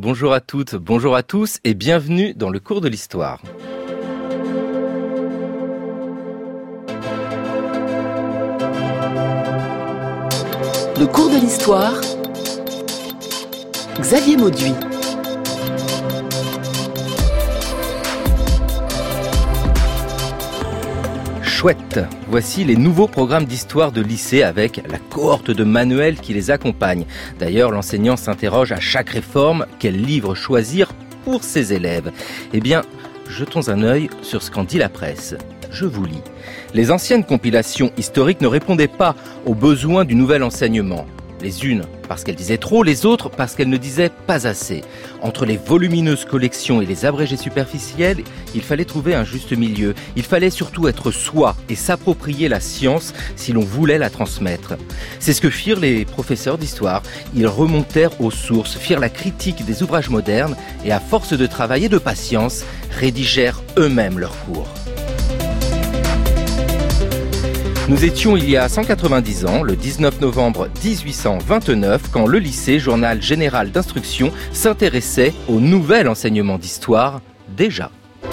bonjour à toutes, bonjour à tous et bienvenue dans le cours de l'histoire. Le cours de l'histoire, Xavier Mauduit. Chouette, voici les nouveaux programmes d'histoire de lycée avec la cohorte de manuels qui les accompagne. D'ailleurs, l'enseignant s'interroge à chaque réforme, quel livre choisir pour ses élèves. Eh bien, jetons un œil sur ce qu'en dit la presse. Je vous lis. Les anciennes compilations historiques ne répondaient pas aux besoins du nouvel enseignement. Les unes parce qu'elles disaient trop, les autres parce qu'elles ne disaient pas assez. Entre les volumineuses collections et les abrégés superficiels, il fallait trouver un juste milieu. Il fallait surtout être soi et s'approprier la science si l'on voulait la transmettre. C'est ce que firent les professeurs d'histoire. Ils remontèrent aux sources, firent la critique des ouvrages modernes et à force de travail et de patience, rédigèrent eux-mêmes leurs cours. Nous étions il y a 190 ans, le 19 novembre 1829, quand le lycée, journal général d'instruction, s'intéressait au nouvel enseignement d'histoire, déjà.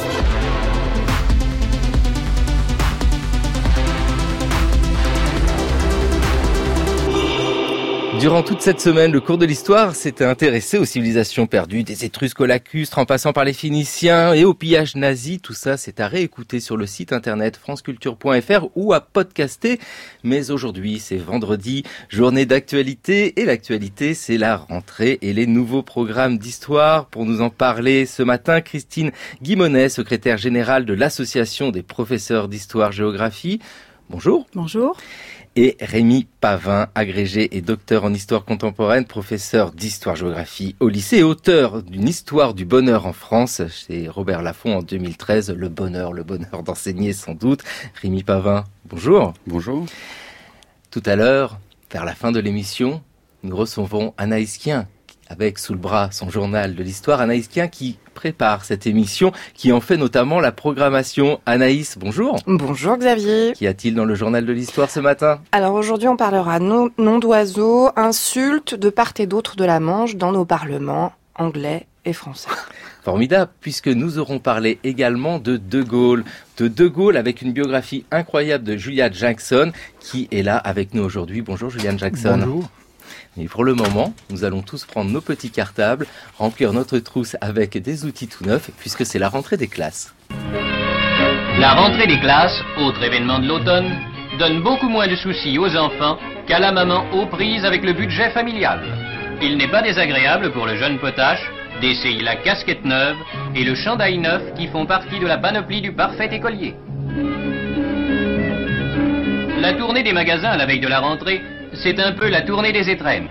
Durant toute cette semaine, le cours de l'histoire s'était intéressé aux civilisations perdues, des Étrusques aux lacustres, en passant par les Phéniciens et au pillage nazi. Tout ça, c'est à réécouter sur le site internet franceculture.fr ou à podcaster. Mais aujourd'hui, c'est vendredi, journée d'actualité. Et l'actualité, c'est la rentrée et les nouveaux programmes d'histoire. Pour nous en parler ce matin, Christine Guimonet, secrétaire générale de l'Association des professeurs d'histoire-géographie. Bonjour. Bonjour. Et Rémi Pavin, agrégé et docteur en histoire contemporaine, professeur d'histoire-géographie au lycée et auteur d'une histoire du bonheur en France chez Robert Laffont en 2013. Le bonheur d'enseigner sans doute. Rémi Pavin, bonjour. Bonjour. Tout à l'heure, vers la fin de l'émission, nous recevons Anaïs Kien, avec sous le bras son journal de l'histoire. Anaïs Kien qui prépare cette émission, qui en fait notamment la programmation. Anaïs, bonjour. Bonjour Xavier. Qu'y a-t-il dans le journal de l'histoire ce matin ? Alors aujourd'hui on parlera nom d'oiseaux, insultes de part et d'autre de la Manche dans nos parlements anglais et français. Formidable, puisque nous aurons parlé également de De Gaulle. De De Gaulle avec une biographie incroyable de Julian Jackson qui est là avec nous aujourd'hui. Bonjour Julian Jackson. Bonjour. Mais pour le moment, nous allons tous prendre nos petits cartables, remplir notre trousse avec des outils tout neufs, puisque c'est la rentrée des classes. La rentrée des classes, autre événement de l'automne, donne beaucoup moins de soucis aux enfants qu'à la maman aux prises avec le budget familial. Il n'est pas désagréable pour le jeune potache d'essayer la casquette neuve et le chandail neuf qui font partie de la panoplie du parfait écolier. La tournée des magasins à la veille de la rentrée, c'est un peu la tournée des étrennes.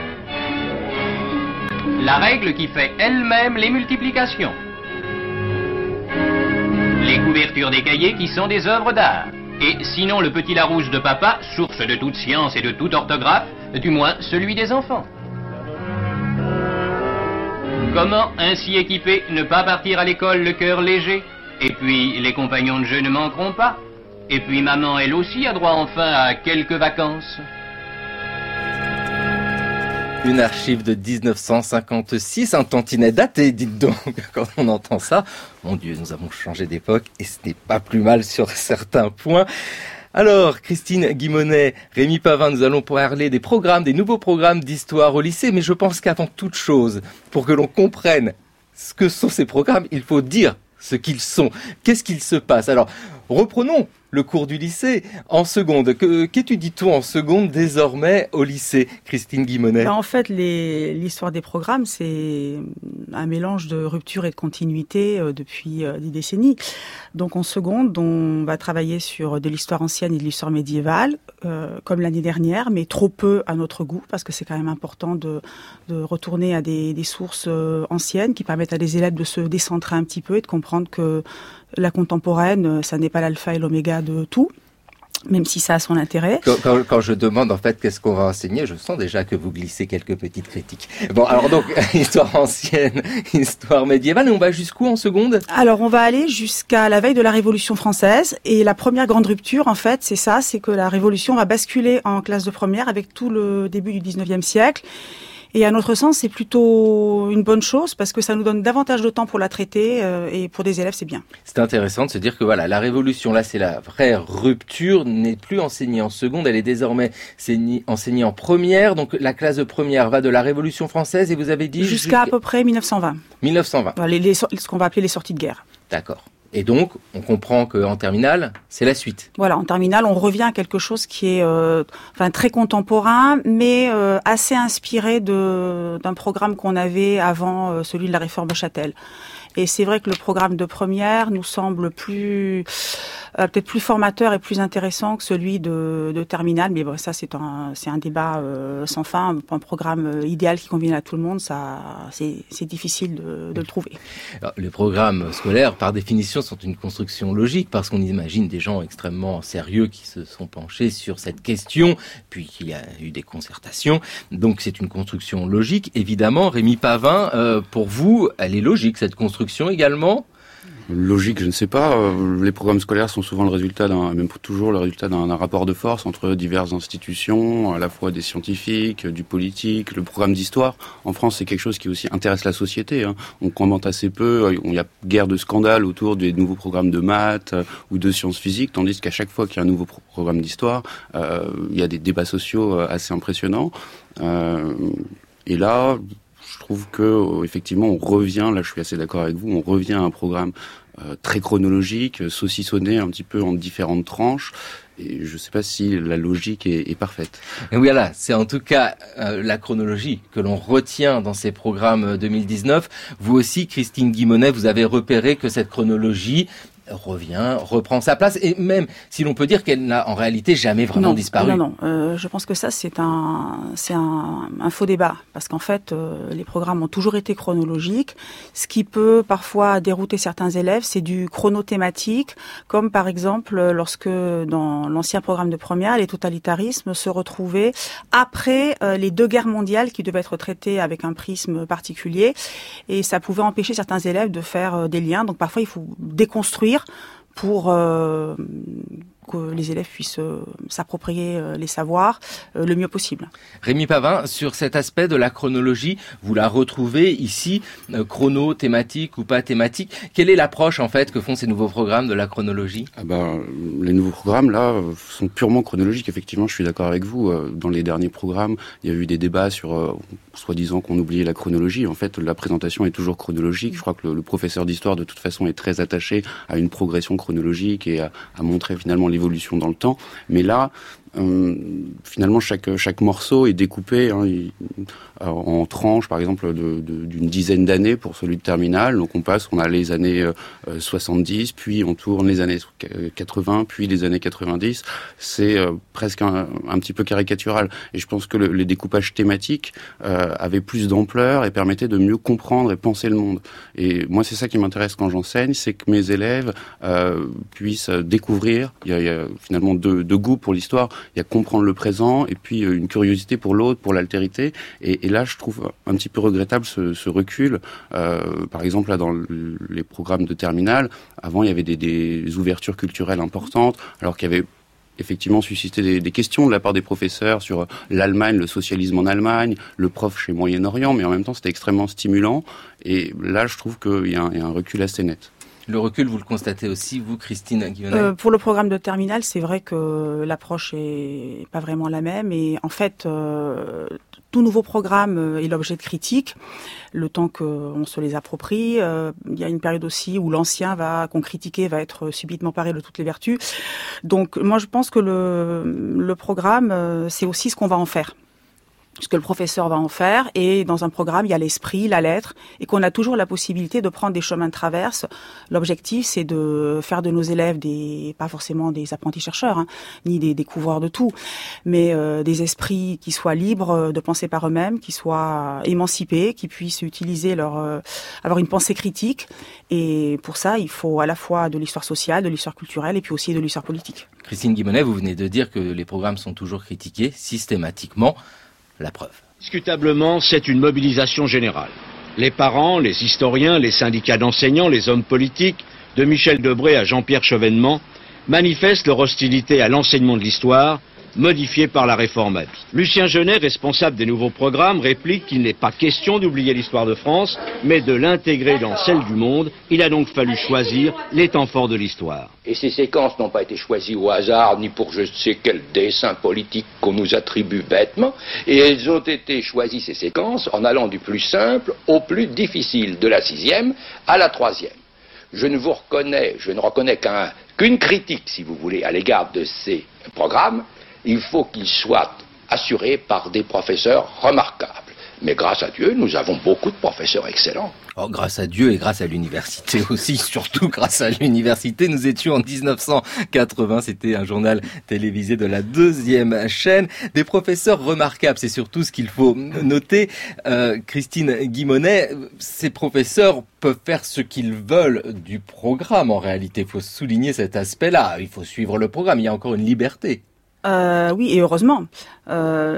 La règle qui fait elle-même les multiplications. Les couvertures des cahiers qui sont des œuvres d'art. Et sinon le petit Larousse de papa, source de toute science et de toute orthographe, du moins celui des enfants. Comment, ainsi équipé, ne pas partir à l'école le cœur léger ? Et puis les compagnons de jeu ne manqueront pas. Et puis maman, elle aussi, a droit enfin à quelques vacances. Une archive de 1956, un tantinet daté, dites donc, quand on entend ça. Mon Dieu, nous avons changé d'époque et ce n'est pas plus mal sur certains points. Alors, Christine Guimonet, Rémi Pavin, nous allons parler des programmes, des nouveaux programmes d'histoire au lycée, mais je pense qu'avant toute chose, pour que l'on comprenne ce que sont ces programmes, il faut dire ce qu'ils sont. Qu'est-ce qu'il se passe ? Alors, reprenons le cours du lycée en seconde. Qu'étudie-t-on en seconde désormais au lycée, Christine Guimonet ? En fait, l'histoire des programmes, c'est un mélange de rupture et de continuité depuis des décennies. Donc en seconde, on va travailler sur de l'histoire ancienne et de l'histoire médiévale, comme l'année dernière, mais trop peu à notre goût, parce que c'est quand même important de retourner à des sources anciennes qui permettent à des élèves de se décentrer un petit peu et de comprendre que la contemporaine, ça n'est pas l'alpha et l'oméga de tout, même si ça a son intérêt. Quand je demande en fait qu'est-ce qu'on va enseigner, je sens déjà que vous glissez quelques petites critiques. Bon, alors donc, histoire ancienne, histoire médiévale, et on va jusqu'où en seconde ? Alors on va aller jusqu'à la veille de la Révolution française, et la première grande rupture en fait, c'est que la Révolution va basculer en classe de première avec tout le début du 19e siècle. Et à notre sens, c'est plutôt une bonne chose parce que ça nous donne davantage de temps pour la traiter et pour des élèves, c'est bien. C'est intéressant de se dire que voilà, la révolution, là, c'est la vraie rupture, n'est plus enseignée en seconde, elle est désormais enseignée en première. Donc la classe de première va de la Révolution française et vous avez dit... Jusqu'à à peu près 1920. 1920. Voilà, ce qu'on va appeler les sorties de guerre. D'accord. Et donc, on comprend qu'en terminale, c'est la suite. Voilà, en terminale, on revient à quelque chose qui est très contemporain, mais assez inspiré d'un programme qu'on avait avant celui de la réforme Châtel. Et c'est vrai que le programme de première nous semble peut-être plus formateur et plus intéressant que celui de terminale. Mais bon, ça, c'est un débat sans fin. Un programme idéal qui convienne à tout le monde, ça, c'est difficile de le trouver. Alors, les programmes scolaires, par définition, sont une construction logique parce qu'on imagine des gens extrêmement sérieux qui se sont penchés sur cette question, puis qu'il y a eu des concertations. Donc, c'est une construction logique. Évidemment, Rémi Pavin, pour vous, elle est logique, cette construction également? Logique, je ne sais pas. Les programmes scolaires sont souvent le résultat même toujours le résultat d'un rapport de force entre diverses institutions, à la fois des scientifiques, du politique. Le programme d'histoire, en France, c'est quelque chose qui aussi intéresse la société. On commente assez peu. Il y a guère de scandales autour des nouveaux programmes de maths ou de sciences physiques, tandis qu'à chaque fois qu'il y a un nouveau programme d'histoire, il y a des débats sociaux assez impressionnants. Et là, je trouve que effectivement on revient, là je suis assez d'accord avec vous, on revient à un programme très chronologique, saucissonné un petit peu en différentes tranches. Et je ne sais pas si la logique est parfaite. Et voilà, c'est en tout cas la chronologie que l'on retient dans ces programmes 2019. Vous aussi, Christine Guimonet, vous avez repéré que cette chronologie reprend sa place, et même si l'on peut dire qu'elle n'a en réalité jamais vraiment disparu. Non, je pense que ça c'est un faux débat, parce qu'en fait les programmes ont toujours été chronologiques. Ce qui peut parfois dérouter certains élèves, c'est du chronothématique, comme par exemple lorsque dans l'ancien programme de première, les totalitarismes se retrouvaient après les 2 guerres mondiales qui devaient être traitées avec un prisme particulier, et ça pouvait empêcher certains élèves de faire des liens. Donc parfois il faut déconstruire pour que les élèves puissent s'approprier les savoirs le mieux possible. Rémi Pavin, sur cet aspect de la chronologie, vous la retrouvez ici, chrono, thématique ou pas thématique. Quelle est l'approche en fait que font ces nouveaux programmes de la chronologie? Les nouveaux programmes là sont purement chronologiques. Effectivement, je suis d'accord avec vous. Dans les derniers programmes, il y a eu des débats sur soi-disant qu'on oubliait la chronologie. En fait, la présentation est toujours chronologique. Je crois que le professeur d'histoire de toute façon est très attaché à une progression chronologique et à montrer finalement l'évolution dans le temps. Mais là, finalement, chaque morceau est découpé en tranches, par exemple, d'une dizaine d'années pour celui de terminale. Donc on a les années 70, puis on tourne les années 80, puis les années 90. C'est presque un petit peu caricatural. Et je pense que les découpages thématiques avaient plus d'ampleur et permettaient de mieux comprendre et penser le monde. Et moi, c'est ça qui m'intéresse quand j'enseigne, c'est que mes élèves puissent découvrir. Il y a finalement deux goûts pour l'histoire. Il y a comprendre le présent et puis une curiosité pour l'autre, pour l'altérité. Et là, je trouve un petit peu regrettable ce recul. Par exemple, là, dans les programmes de terminale, avant, il y avait des ouvertures culturelles importantes, alors qu'il y avait effectivement suscité des questions de la part des professeurs sur l'Allemagne, le socialisme en Allemagne, le prof chez Moyen-Orient, mais en même temps, c'était extrêmement stimulant. Et là, je trouve qu'il y a un recul assez net. Le recul, vous le constatez aussi, vous, Christine Guimonet? Pour le programme de terminale, c'est vrai que l'approche est pas vraiment la même. Et en fait, tout nouveau programme est l'objet de critiques, le temps qu'on se les approprie. Il y a une période aussi où l'ancien qu'on critiquait va être subitement paré de toutes les vertus. Donc moi, je pense que le programme, c'est aussi ce qu'on va en faire. Ce que le professeur va en faire, et dans un programme, il y a l'esprit, la lettre, et qu'on a toujours la possibilité de prendre des chemins de traverse. L'objectif, c'est de faire de nos élèves pas forcément des apprentis chercheurs, ni des découvreurs de tout, mais des esprits qui soient libres de penser par eux-mêmes, qui soient émancipés, qui puissent utiliser avoir une pensée critique. Et pour ça, il faut à la fois de l'histoire sociale, de l'histoire culturelle, et puis aussi de l'histoire politique. Christine Guimonet, vous venez de dire que les programmes sont toujours critiqués, systématiquement. La preuve. Indiscutablement, c'est une mobilisation générale. Les parents, les historiens, les syndicats d'enseignants, les hommes politiques, de Michel Debré à Jean-Pierre Chevènement, manifestent leur hostilité à l'enseignement de l'histoire, modifiés par la réforme à vie. Lucien Genet, responsable des nouveaux programmes, réplique qu'il n'est pas question d'oublier l'histoire de France, mais de l'intégrer dans celle du monde. Il a donc fallu choisir les temps forts de l'histoire. Et ces séquences n'ont pas été choisies au hasard, ni pour je ne sais quel dessin politique qu'on nous attribue bêtement, et elles ont été choisies, ces séquences, en allant du plus simple au plus difficile, de la 6e à la 3e. Je ne reconnais qu'une critique, si vous voulez, à l'égard de ces programmes. Il faut qu'ils soient assurés par des professeurs remarquables. Mais grâce à Dieu, nous avons beaucoup de professeurs excellents. Oh, grâce à Dieu et grâce à l'université aussi, surtout grâce à l'université. Nous étions en 1980, c'était un journal télévisé de la 2e chaîne. Des professeurs remarquables, c'est surtout ce qu'il faut noter. Christine Guimonet, ces professeurs peuvent faire ce qu'ils veulent du programme en réalité. Il faut souligner cet aspect-là. Il faut suivre le programme, il y a encore une liberté. Oui, et heureusement. La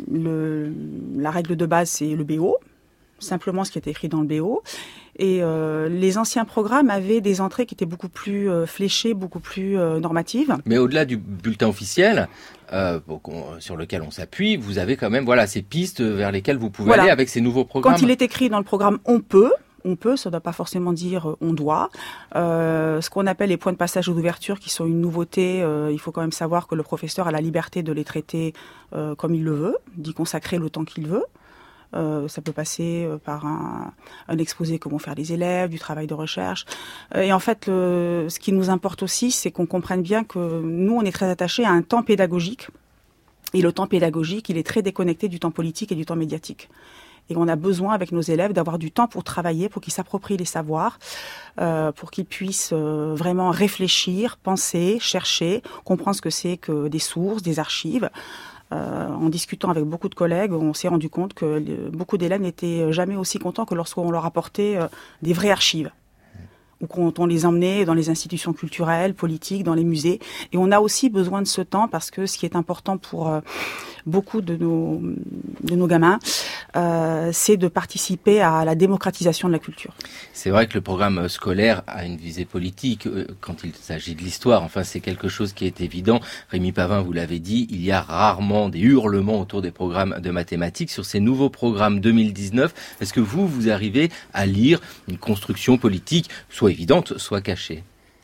règle de base, c'est le BO, simplement ce qui est écrit dans le BO. Et les anciens programmes avaient des entrées qui étaient beaucoup plus fléchées, beaucoup plus normatives. Mais au-delà du bulletin officiel, sur lequel on s'appuie, vous avez quand même ces pistes vers lesquelles vous pouvez aller avec ces nouveaux programmes. Quand il est écrit dans le programme, on peut, ça ne doit pas forcément dire on doit. Ce qu'on appelle les points de passage ou d'ouverture, qui sont une nouveauté, il faut quand même savoir que le professeur a la liberté de les traiter comme il le veut, d'y consacrer le temps qu'il veut. Ça peut passer par un exposé que vont faire les élèves, du travail de recherche. Et en fait, ce qui nous importe aussi, c'est qu'on comprenne bien que nous, on est très attachés à un temps pédagogique. Et le temps pédagogique, il est très déconnecté du temps politique et du temps médiatique. Et on a besoin, avec nos élèves, d'avoir du temps pour travailler, pour qu'ils s'approprient les savoirs, pour qu'ils puissent vraiment réfléchir, penser, chercher, comprendre ce que c'est que des sources, des archives. En discutant avec beaucoup de collègues, on s'est rendu compte que beaucoup d'élèves n'étaient jamais aussi contents que lorsqu'on leur apportait des vraies archives, ou quand on les emmenait dans les institutions culturelles, politiques, dans les musées. Et on a aussi besoin de ce temps parce que ce qui est important pour beaucoup de nos gamins, c'est de participer à la démocratisation de la culture. C'est vrai que le programme scolaire a une visée politique quand il s'agit de l'histoire. Enfin, c'est quelque chose qui est évident. Rémi Pavin, vous l'avez dit, il y a rarement des hurlements autour des programmes de mathématiques. Sur ces nouveaux programmes 2019, est-ce que vous arrivez à lire une construction politique, soit évidente, soit cachée?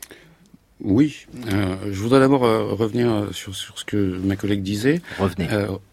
Oui, je voudrais d'abord revenir sur ce que ma collègue disait. Revenez.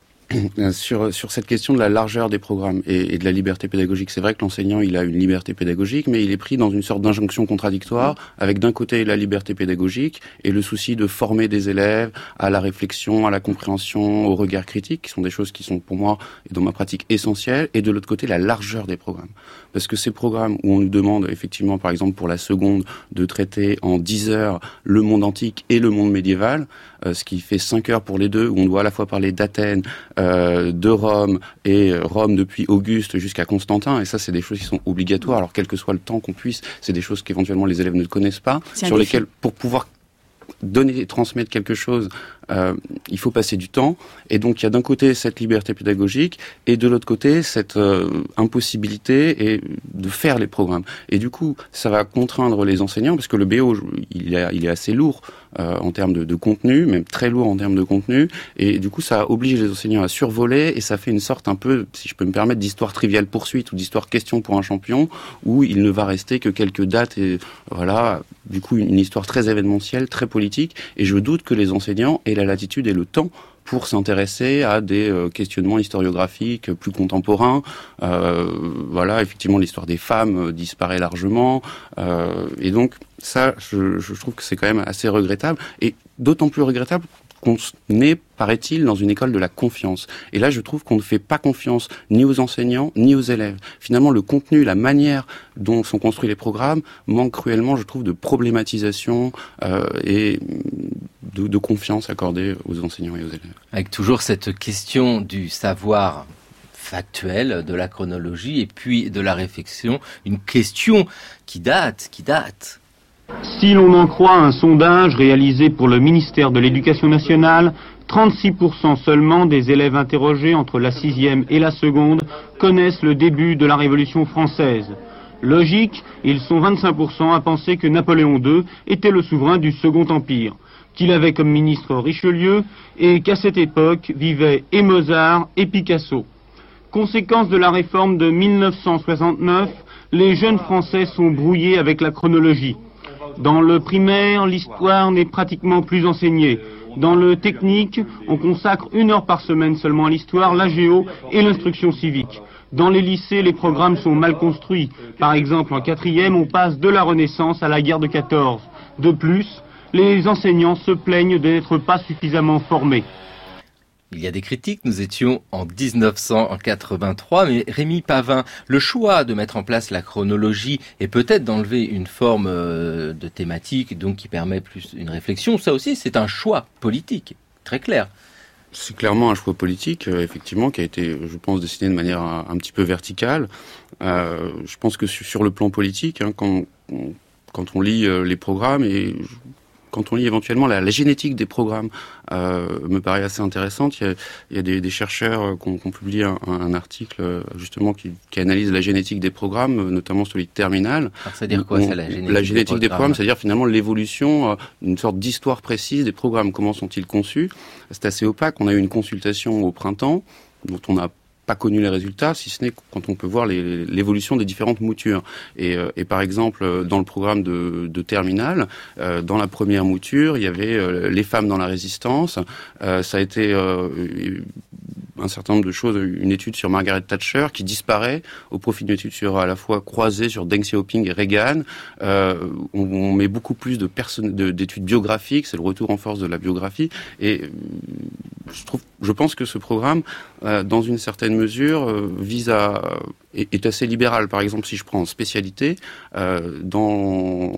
Sur cette question de la largeur des programmes et de la liberté pédagogique. C'est vrai que l'enseignant, il a une liberté pédagogique, mais il est pris dans une sorte d'injonction contradictoire, avec d'un côté la liberté pédagogique et le souci de former des élèves à la réflexion, à la compréhension, au regard critique, qui sont des choses qui sont pour moi et dans ma pratique essentielles, et de l'autre côté la largeur des programmes. Parce que ces programmes où on nous demande effectivement, par exemple pour la seconde, de traiter en 10 heures le monde antique et le monde médiéval, ce qui fait 5 heures pour les deux, où on doit à la fois parler d'Athènes, de Rome, et Rome depuis Auguste jusqu'à Constantin, et ça c'est des choses qui sont obligatoires, alors quel que soit le temps qu'on puisse, c'est des choses qu'éventuellement les élèves ne connaissent pas, sur lesquelles, pour pouvoir donner et transmettre quelque chose, il faut passer du temps. Et donc il y a d'un côté cette liberté pédagogique et de l'autre côté cette impossibilité de faire les programmes. Et du coup, ça va contraindre les enseignants, parce que le BO, il est assez lourd en termes de contenu, même très lourd en termes de contenu. Et du coup, ça oblige les enseignants à survoler, et ça fait une sorte un peu, si je peux me permettre, d'histoire triviale poursuite ou d'histoire question pour un champion, où il ne va rester que quelques dates et voilà, du coup une histoire très événementielle, très politique. Et je doute que les enseignants aient la latitude et le temps pour s'intéresser à des questionnements historiographiques plus contemporains. Voilà, effectivement, l'histoire des femmes disparaît largement. Et donc, ça, je trouve que c'est quand même assez regrettable. Et d'autant plus regrettable qu'on est, paraît-il, dans une école de la confiance. Et là, je trouve qu'on ne fait pas confiance ni aux enseignants, ni aux élèves. Finalement, le contenu, la manière dont sont construits les programmes manque cruellement, je trouve, de problématisation et de confiance accordée aux enseignants et aux élèves. Avec toujours cette question du savoir factuel, de la chronologie et puis de la réflexion, une question qui date. Si l'on en croit un sondage réalisé pour le ministère de l'Éducation nationale, 36% seulement des élèves interrogés entre la 6e et la seconde connaissent le début de la Révolution française. Logique, ils sont 25% à penser que Napoléon II était le souverain du Second Empire, qu'il avait comme ministre Richelieu et qu'à cette époque vivaient et Mozart et Picasso. Conséquence de la réforme de 1969, les jeunes Français sont brouillés avec la chronologie. Dans le primaire, l'histoire n'est pratiquement plus enseignée. Dans le technique, on consacre 1 heure par semaine seulement à l'histoire, la géo et l'instruction civique. Dans les lycées, les programmes sont mal construits. Par exemple, en 4e, on passe de la Renaissance à la guerre de 14. De plus, les enseignants se plaignent de n'être pas suffisamment formés. Il y a des critiques, nous étions en 1983, mais Rémi Pavin, le choix de mettre en place la chronologie et peut-être d'enlever une forme de thématique, donc qui permet plus une réflexion, ça aussi c'est un choix politique, très clair. C'est clairement un choix politique, effectivement, qui a été, je pense, dessiné de manière un petit peu verticale. Je pense que sur le plan politique, hein, quand on lit les programmes et quand on lit éventuellement la génétique des programmes, me paraît assez intéressante. Il y a des chercheurs qui ont publié un article justement qui analyse la génétique des programmes, notamment celui de Terminal. Alors, c'est-à-dire quoi, ça, la génétique des programmes, c'est-à-dire finalement l'évolution d'une sorte d'histoire précise des programmes. Comment sont-ils conçus? C'est assez opaque. On a eu une consultation au printemps dont on n'a pas connu les résultats, si ce n'est quand on peut voir l'évolution des différentes moutures. Et par exemple, dans le programme de Terminal, dans la première mouture, il y avait les femmes dans la résistance. Ça a été un certain nombre de choses, une étude sur Margaret Thatcher qui disparaît au profit d'une étude sur à la fois croisée sur Deng Xiaoping et Reagan. On met beaucoup plus d'études biographiques, c'est le retour en force de la biographie. Et je pense que ce programme, dans une certaine mesure, est assez libéral. Par exemple, si je prends en spécialité, dans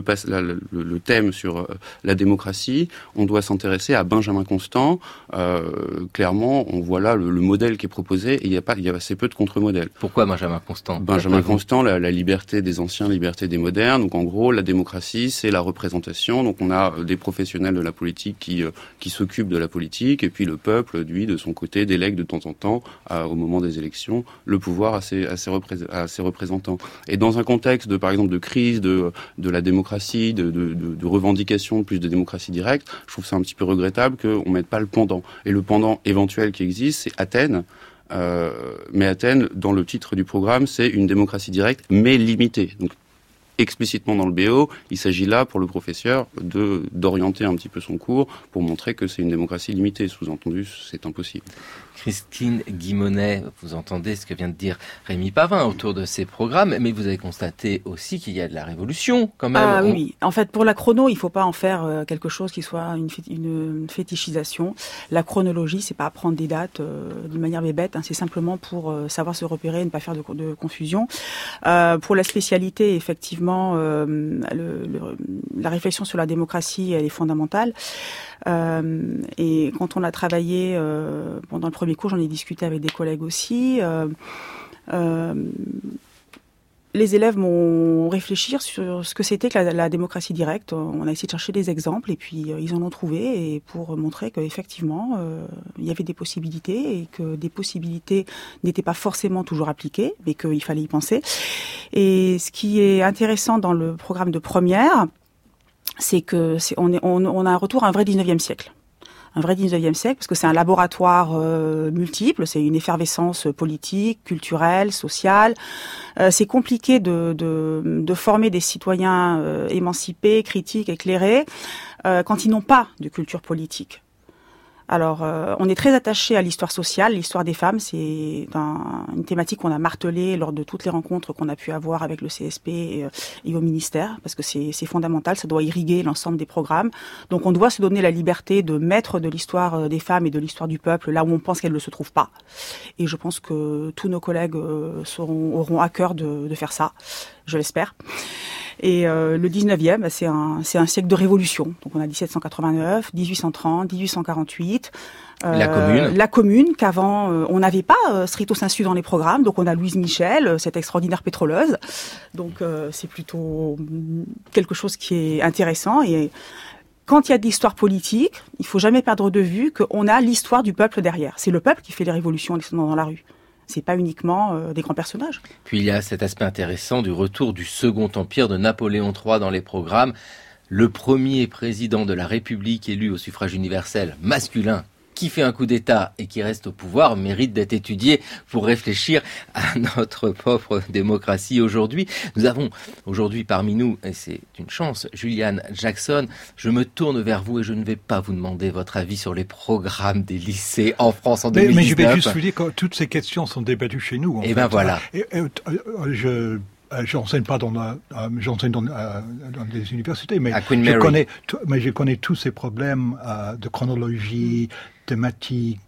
le thème sur la démocratie, on doit s'intéresser à Benjamin Constant. Clairement, on voit là le modèle qui est proposé et il y a assez peu de contre-modèles. Pourquoi Benjamin Constant? Benjamin Constant, la liberté des anciens, liberté des modernes. Donc en gros, la démocratie, c'est la représentation. Donc on a des professionnels de la politique qui s'occupent de la politique et puis le peuple, lui, de son côté, délègue de temps en temps, au moment des élections, le pouvoir à ses représentants. Et dans un contexte par exemple, de crise de la démocratie, de revendication de plus de démocratie directe, je trouve ça un petit peu regrettable qu'on mette pas le pendant. Et le pendant éventuel qui existe, c'est Athènes. Mais Athènes, dans le titre du programme, c'est une démocratie directe, mais limitée. Donc, explicitement dans le BO, il s'agit là pour le professeur d'orienter un petit peu son cours pour montrer que c'est une démocratie limitée. Sous-entendu, c'est impossible. Christine Guimonet, vous entendez ce que vient de dire Rémi Pavin autour de ces programmes, mais vous avez constaté aussi qu'il y a de la révolution quand même. Ah oui, en fait pour la chrono, il ne faut pas en faire quelque chose qui soit une fétichisation. La chronologie, c'est pas apprendre des dates d'une manière bébête, hein, c'est simplement pour savoir se repérer et ne pas faire de confusion. Pour la spécialité, effectivement, la réflexion sur la démocratie, elle est fondamentale. Et quand on a travaillé pendant le premier cours, j'en ai discuté avec des collègues aussi. Les élèves m'ont réfléchi sur ce que c'était que la démocratie directe. On a essayé de chercher des exemples et puis ils en ont trouvé et pour montrer qu'effectivement il y avait des possibilités et que des possibilités n'étaient pas forcément toujours appliquées, mais qu'il fallait y penser. Et ce qui est intéressant dans le programme de première, c'est que on a un retour à un vrai 19e siècle. Un vrai 19e siècle, parce que c'est un laboratoire multiple, c'est une effervescence politique, culturelle, sociale. C'est compliqué de former des citoyens émancipés, critiques, éclairés, quand ils n'ont pas de culture politique. Alors, on est très attaché à l'histoire sociale, l'histoire des femmes, c'est une thématique qu'on a martelée lors de toutes les rencontres qu'on a pu avoir avec le CSP et au ministère, parce que c'est fondamental, ça doit irriguer l'ensemble des programmes. Donc, on doit se donner la liberté de mettre de l'histoire des femmes et de l'histoire du peuple là où on pense qu'elle ne se trouve pas. Et je pense que tous nos collègues auront à cœur de faire ça, je l'espère. Et le 19e, c'est un siècle de révolution. Donc on a 1789, 1830, 1848. La commune qu'avant on n'avait pas stricto sensu dans les programmes. Donc on a Louise Michel, cette extraordinaire pétroleuse. Donc c'est plutôt quelque chose qui est intéressant. Et quand il y a de l'histoire politique, il faut jamais perdre de vue qu'on a l'histoire du peuple derrière. C'est le peuple qui fait les révolutions dans la rue. C'est pas uniquement des grands personnages. Puis il y a cet aspect intéressant du retour du Second Empire de Napoléon III dans les programmes. Le premier président de la République élu au suffrage universel masculin qui fait un coup d'État et qui reste au pouvoir mérite d'être étudié pour réfléchir à notre propre démocratie aujourd'hui. Nous avons aujourd'hui parmi nous, et c'est une chance, Juliane Jackson. Je me tourne vers vous et je ne vais pas vous demander votre avis sur les programmes des lycées en France en 2019. Mais je vais juste vous dire que toutes ces questions sont débattues chez nous. Et ben voilà. J'enseigne pas j'enseigne dans des universités, mais à Queen Mary. Je connais tous ces problèmes de chronologie, thématique,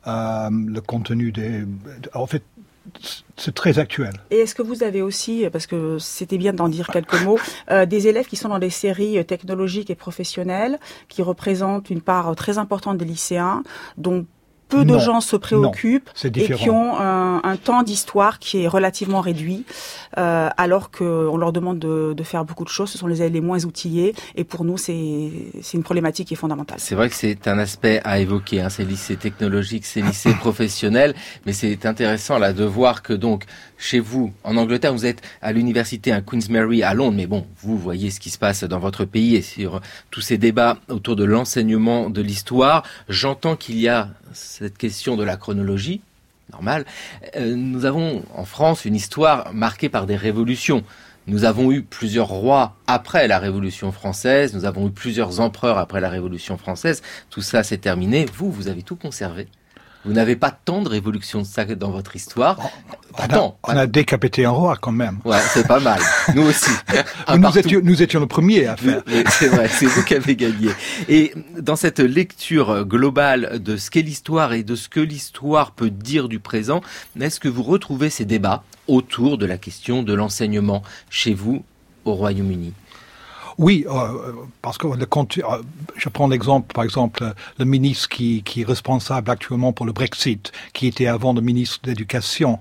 le contenu en fait, c'est très actuel. Et est-ce que vous avez aussi, parce que c'était bien d'en dire quelques mots, des élèves qui sont dans des séries technologiques et professionnelles, qui représentent une part très importante des lycéens, dont peu de gens se préoccupent et qui ont un temps d'histoire qui est relativement réduit, alors qu'on leur demande de faire beaucoup de choses. Ce sont les élèves les moins outillés et pour nous, c'est une problématique qui est fondamentale. C'est vrai que c'est un aspect à évoquer, ces lycées technologiques, ces lycées professionnels, mais c'est intéressant là de voir que donc chez vous, en Angleterre, vous êtes à l'université à Queen Mary à Londres, mais bon, vous voyez ce qui se passe dans votre pays et sur tous ces débats autour de l'enseignement de l'histoire. J'entends qu'il y a cette question de la chronologie, normal. Nous avons en France une histoire marquée par des révolutions. Nous avons eu plusieurs rois après la Révolution française, nous avons eu plusieurs empereurs après la Révolution française. Tout ça s'est terminé. Vous avez tout conservé. Vous n'avez pas tant de révolutions de ça dans votre histoire. On a décapité un roi quand même. Ouais, c'est pas mal. Nous aussi. Nous étions le premier à faire. C'est vrai, c'est vous qui avez gagné. Et dans cette lecture globale de ce qu'est l'histoire et de ce que l'histoire peut dire du présent, est-ce que vous retrouvez ces débats autour de la question de l'enseignement chez vous au Royaume-Uni ? Oui, parce que je prends l'exemple, par exemple, le ministre qui est responsable actuellement pour le Brexit, qui était avant le ministre de l'Éducation,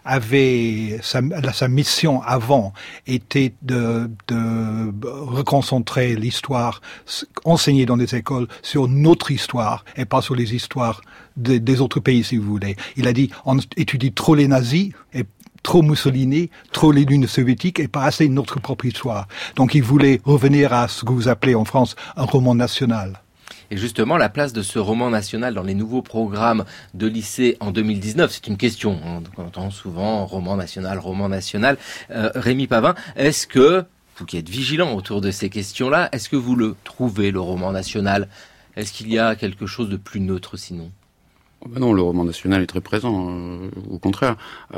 avait sa mission avant était de reconcentrer l'histoire enseignée dans les écoles sur notre histoire et pas sur les histoires des autres pays, si vous voulez. Il a dit on étudie trop les nazis et trop Mussolini, trop l'Union soviétique et pas assez notre propre histoire. Donc il voulait revenir à ce que vous appelez en France un roman national. Et justement, la place de ce roman national dans les nouveaux programmes de lycée en 2019, c'est une question. On entend souvent roman national. Rémi Pavin, est-ce que, vous qui êtes vigilant autour de ces questions-là, est-ce que vous le trouvez, le roman national ? Est-ce qu'il y a quelque chose de plus neutre sinon ? Non, le roman national est très présent, au contraire,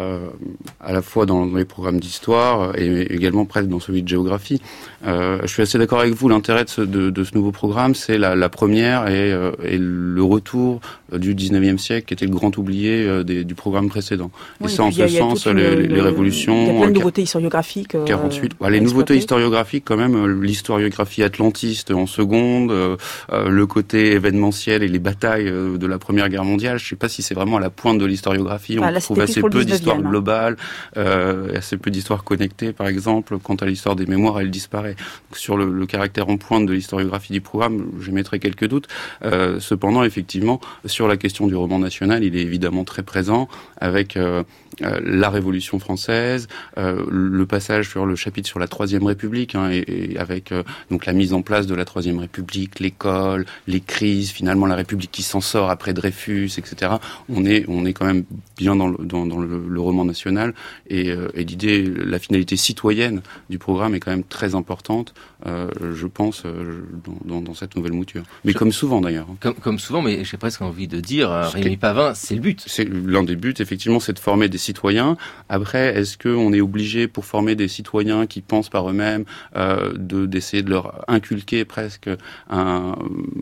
à la fois dans les programmes d'histoire et également presque dans celui de géographie. Je suis assez d'accord avec vous, l'intérêt de ce nouveau programme, c'est la première et le retour du 19e siècle, qui était le grand oublié du programme précédent. Oui, et ça, en ce sens, les révolutions... Il y a plein de nouveautés historiographiques. 48. Les nouveautés historiographiques, quand même, l'historiographie atlantiste en seconde, le côté événementiel et les batailles de la Première Guerre mondiale. Je ne sais pas si c'est vraiment à la pointe de l'historiographie. On trouve assez peu d'histoire globale, assez peu d'histoire connectée, par exemple. Quant à l'histoire des mémoires, elle disparaît. Donc, sur le caractère en pointe de l'historiographie du programme, j'émettrai quelques doutes. Cependant, effectivement, sur la question du roman national, il est évidemment très présent, avec la Révolution française, le passage sur le chapitre sur la Troisième République, et avec donc la mise en place de la Troisième République, l'école, les crises, finalement la République qui s'en sort après Dreyfus, etc. On est quand même bien dans le roman national, et l'idée, la finalité citoyenne du programme est quand même très importante, je pense, dans cette nouvelle mouture. Mais comme souvent d'ailleurs. Comme souvent, mais j'ai presque envie de dire, Rémi Pavin, c'est le but. C'est l'un des buts, effectivement, c'est de former des citoyens. Après, est-ce qu'on est obligé, pour former des citoyens qui pensent par eux-mêmes, d'essayer de leur inculquer presque un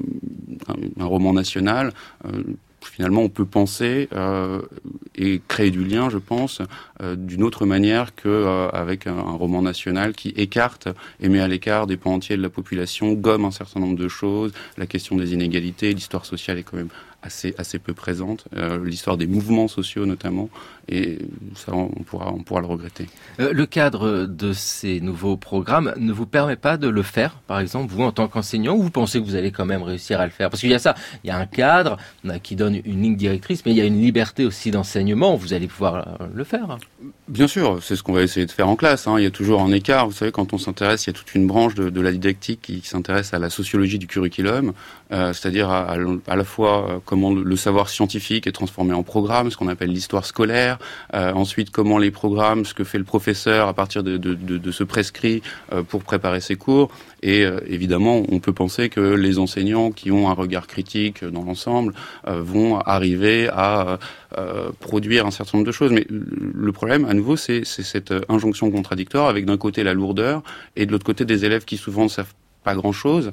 roman national? Finalement, on peut penser et créer du lien, je pense, d'une autre manière qu'avec un roman national qui écarte et met à l'écart des pans entiers de la population, gomme un certain nombre de choses. La question des inégalités, l'histoire sociale est quand même assez peu présente, l'histoire des mouvements sociaux notamment, et ça on pourra le regretter. Le cadre de ces nouveaux programmes ne vous permet pas de le faire, par exemple, vous en tant qu'enseignant, ou vous pensez que vous allez quand même réussir à le faire? Parce qu'il y a ça, il y a un cadre qui donne une ligne directrice, mais il y a une liberté aussi d'enseignement, vous allez pouvoir le faire. Bien sûr, c'est ce qu'on va essayer de faire en classe. Il y a toujours un écart. Vous savez, quand on s'intéresse, il y a toute une branche de la didactique qui s'intéresse à la sociologie du curriculum, c'est-à-dire à la fois comment le savoir scientifique est transformé en programme, ce qu'on appelle l'histoire scolaire, ensuite comment les programmes, ce que fait le professeur à partir de ce prescrit pour préparer ses cours. Et évidemment, on peut penser que les enseignants qui ont un regard critique dans l'ensemble vont arriver à produire un certain nombre de choses. Mais le problème, à nouveau, c'est cette injonction contradictoire avec d'un côté la lourdeur et de l'autre côté des élèves qui souvent ne savent pas grand-chose.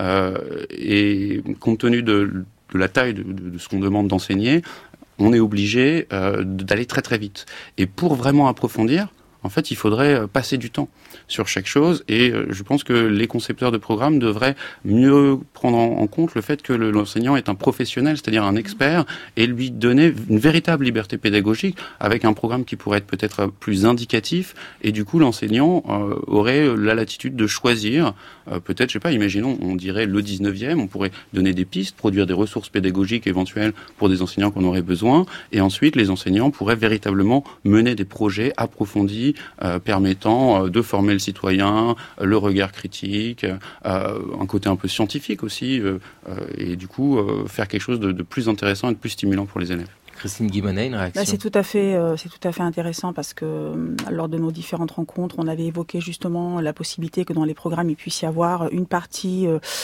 Et compte tenu de la taille de ce qu'on demande d'enseigner, on est obligé d'aller très très vite. Et pour vraiment approfondir, en fait, il faudrait passer du temps sur chaque chose, et je pense que les concepteurs de programmes devraient mieux prendre en compte le fait que l'enseignant est un professionnel, c'est-à-dire un expert, et lui donner une véritable liberté pédagogique avec un programme qui pourrait être peut-être plus indicatif, et du coup l'enseignant aurait la latitude de choisir, peut-être, je sais pas, imaginons, on dirait le 19e, on pourrait donner des pistes, produire des ressources pédagogiques éventuelles pour des enseignants qu'on aurait besoin, et ensuite les enseignants pourraient véritablement mener des projets approfondis permettant de former le citoyen, le regard critique, un côté un peu scientifique aussi, et du coup faire quelque chose de plus intéressant et de plus stimulant pour les élèves. Christine Guimonet, une réaction? C'est tout à fait intéressant parce que lors de nos différentes rencontres, on avait évoqué justement la possibilité que dans les programmes, il puisse y avoir une partie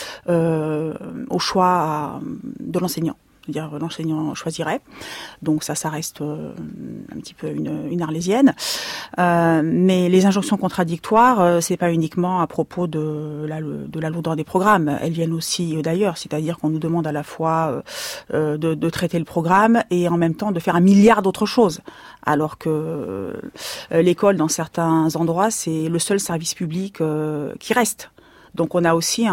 au choix de l'enseignant. C'est-à-dire l'enseignant choisirait. Donc ça reste un petit peu une arlésienne. Mais les injonctions contradictoires, c'est pas uniquement à propos de la lourdeur des programmes. Elles viennent aussi d'ailleurs. C'est-à-dire qu'on nous demande à la fois de traiter le programme et en même temps de faire un milliard d'autres choses. Alors que l'école, dans certains endroits, c'est le seul service public qui reste. Donc on a aussi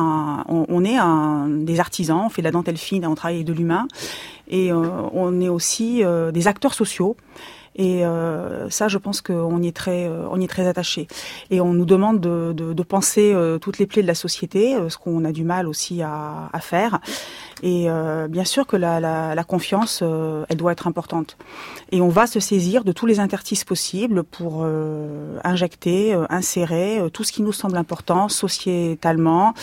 des artisans, on fait de la dentelle fine, on travaille avec de l'humain, et on est aussi des acteurs sociaux. Et ça, je pense qu'on y est très attaché. Et on nous demande de penser toutes les plaies de la société, ce qu'on a du mal aussi à faire. Et bien sûr que la confiance, elle doit être importante. Et on va se saisir de tous les interstices possibles pour injecter, insérer tout ce qui nous semble important sociétalement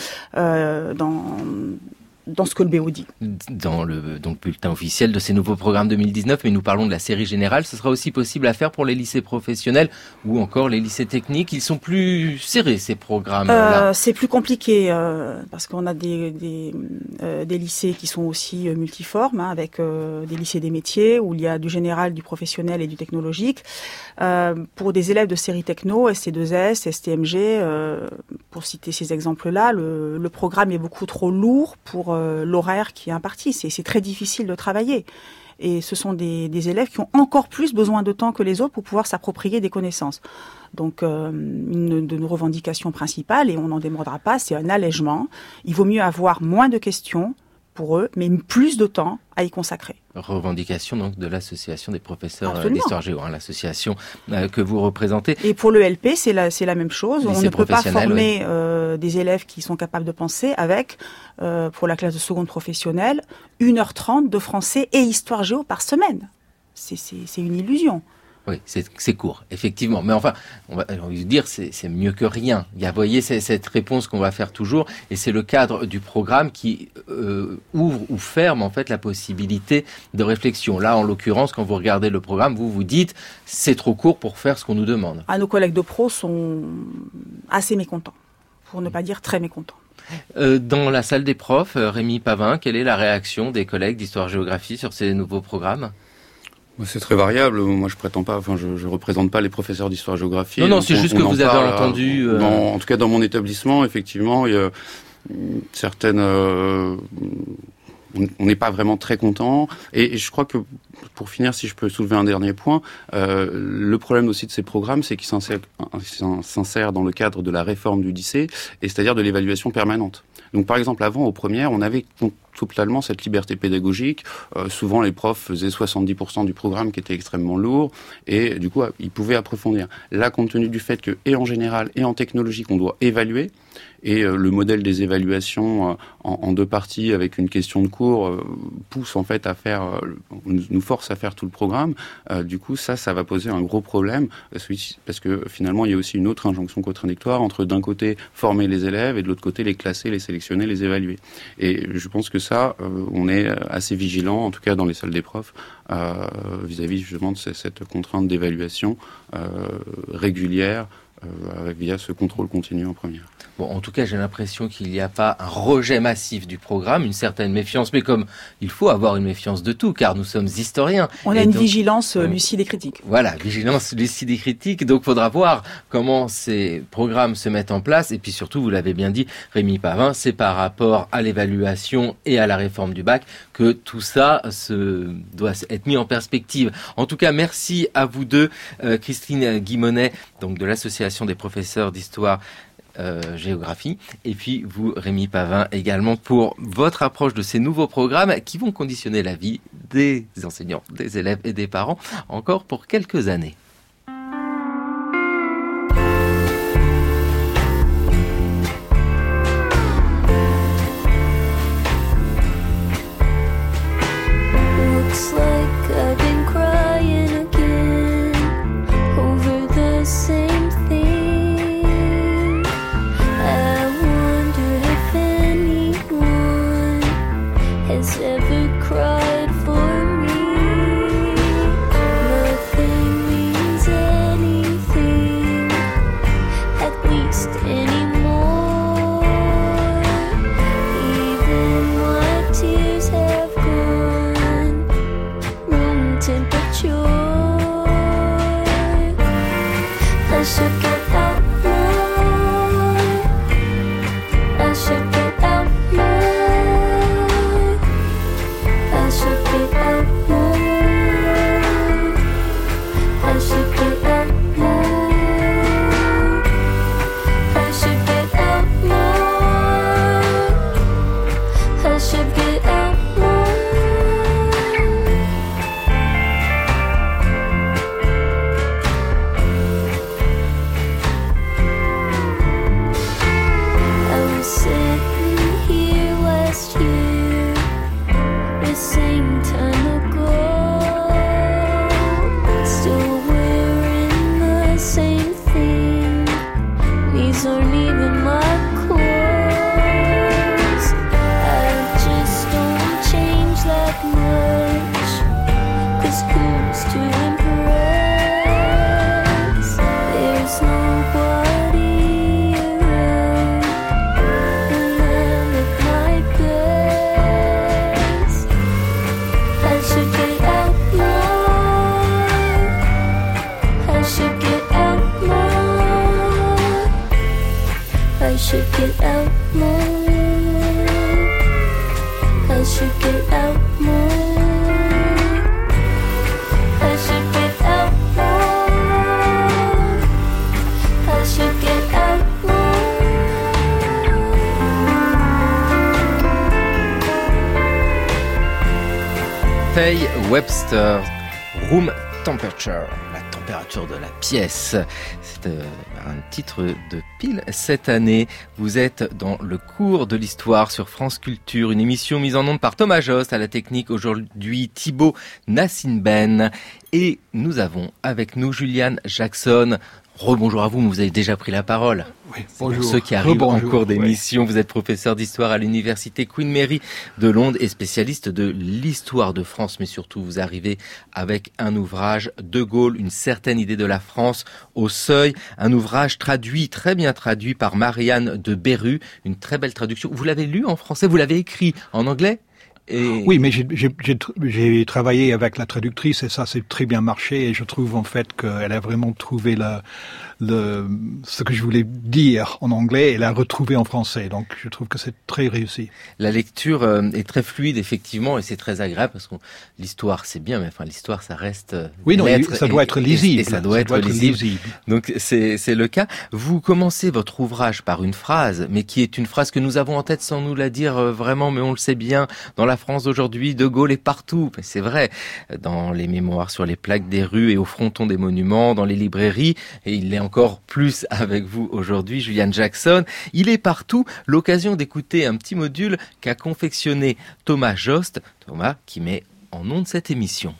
dans ce que le BO dit. Dans le bulletin officiel de ces nouveaux programmes 2019, mais nous parlons de la série générale, ce sera aussi possible à faire pour les lycées professionnels ou encore les lycées techniques. Ils sont plus serrés, ces programmes-là. C'est plus compliqué parce qu'on a des lycées qui sont aussi multiformes, avec des lycées des métiers où il y a du général, du professionnel et du technologique. Pour des élèves de série techno, ST2S, STMG, pour citer ces exemples-là, le programme est beaucoup trop lourd pour l'horaire qui est imparti. C'est très difficile de travailler. Et ce sont des élèves qui ont encore plus besoin de temps que les autres pour pouvoir s'approprier des connaissances. Donc, une de nos revendications principales, et on n'en demandera pas, c'est un allègement. Il vaut mieux avoir moins de questions pour eux, mais plus de temps à y consacrer. Revendication donc de l'association des professeurs d'histoire géo, l'association que vous représentez. Et pour le LP, c'est la même chose. On ne peut pas former des élèves qui sont capables de penser avec, pour la classe de seconde professionnelle, 1h30 de français et histoire géo par semaine. C'est une illusion. Oui, c'est court, effectivement. Mais enfin, on va dire, c'est mieux que rien. Vous voyez, c'est cette réponse qu'on va faire toujours, et c'est le cadre du programme qui ouvre ou ferme en fait la possibilité de réflexion. Là, en l'occurrence, quand vous regardez le programme, vous dites, c'est trop court pour faire ce qu'on nous demande. Nos collègues de pro sont assez mécontents, pour ne pas dire très mécontents. Dans la salle des profs, Rémi Pavin, quelle est la réaction des collègues d'histoire-géographie sur ces nouveaux programmes ? C'est très variable. Moi, je prétends pas, je représente pas les professeurs d'histoire-géographie. Non, c'est juste que vous avez entendu. En tout cas, dans mon établissement, effectivement, il y a certaines. On n'est pas vraiment très content. Et je crois que, pour finir, si je peux soulever un dernier point, le problème aussi de ces programmes, c'est qu'ils s'insèrent dans le cadre de la réforme du lycée, et c'est-à-dire de l'évaluation permanente. Donc par exemple, avant, aux premières, on avait totalement cette liberté pédagogique. Souvent, les profs faisaient 70% du programme qui était extrêmement lourd et du coup, ils pouvaient approfondir. Là, compte tenu du fait que, et en général, et en technologie, qu'on doit évaluer, et le modèle des évaluations en deux parties avec une question de cours pousse en fait à faire, nous force à faire tout le programme. Du coup, ça va poser un gros problème parce que finalement, il y a aussi une autre injonction contradictoire entre d'un côté former les élèves et de l'autre côté les classer, les sélectionner, les évaluer. Et je pense que ça, on est assez vigilant, en tout cas dans les salles des profs, vis-à-vis justement de cette contrainte d'évaluation régulière via ce contrôle continu en première. Bon, en tout cas, j'ai l'impression qu'il n'y a pas un rejet massif du programme, une certaine méfiance, mais comme il faut avoir une méfiance de tout, car nous sommes historiens. On a une vigilance lucide et critique. Voilà, vigilance lucide et critique, donc il faudra voir comment ces programmes se mettent en place, et puis surtout, vous l'avez bien dit, Rémi Pavin, c'est par rapport à l'évaluation et à la réforme du bac que tout ça doit être mis en perspective. En tout cas, merci à vous deux, Christine Guimonet, donc de l'Association des professeurs d'histoire géographie, et puis vous, Rémi Pavin, également pour votre approche de ces nouveaux programmes qui vont conditionner la vie des enseignants, des élèves et des parents encore pour quelques années. Faye Webster, Room Temperature, la température de la pièce. C'est un titre de pile cette année. Vous êtes dans le cours de l'histoire sur France Culture, une émission mise en onde par Thomas Jost, à la technique aujourd'hui Thibaut Nassinben. Et nous avons avec nous Juliane Jackson. Rebonjour à vous, mais vous avez déjà pris la parole. Oui, bonjour. Pour ceux qui arrivent en cours d'émission, vous êtes professeur d'histoire à l'université Queen Mary de Londres et spécialiste de l'histoire de France, mais surtout vous arrivez avec un ouvrage De Gaulle, une certaine idée de la France au seuil, un ouvrage traduit, très bien traduit par Marianne de Berru, une très belle traduction. Vous l'avez lu en français, vous l'avez écrit en anglais ? Oui, mais j'ai travaillé avec la traductrice et ça c'est très bien marché et je trouve en fait qu'elle a vraiment trouvé ce que je voulais dire en anglais et l'a retrouvé en français. Donc je trouve que c'est très réussi. La lecture est très fluide effectivement et c'est très agréable parce que l'histoire c'est bien, mais enfin l'histoire ça reste. Oui, non, ça doit être lisible. Et ça doit être lisible. Donc c'est le cas. Vous commencez votre ouvrage par une phrase, mais qui est une phrase que nous avons en tête sans nous la dire vraiment, mais on le sait bien. Dans la France d'aujourd'hui, De Gaulle est partout. C'est vrai. Dans les mémoires sur les plaques des rues et au fronton des monuments, dans les librairies, et il l'est encore plus avec vous aujourd'hui, Julian Jackson. Il est partout. L'occasion d'écouter un petit module qu'a confectionné Thomas Jost. Thomas qui met en onde cette émission.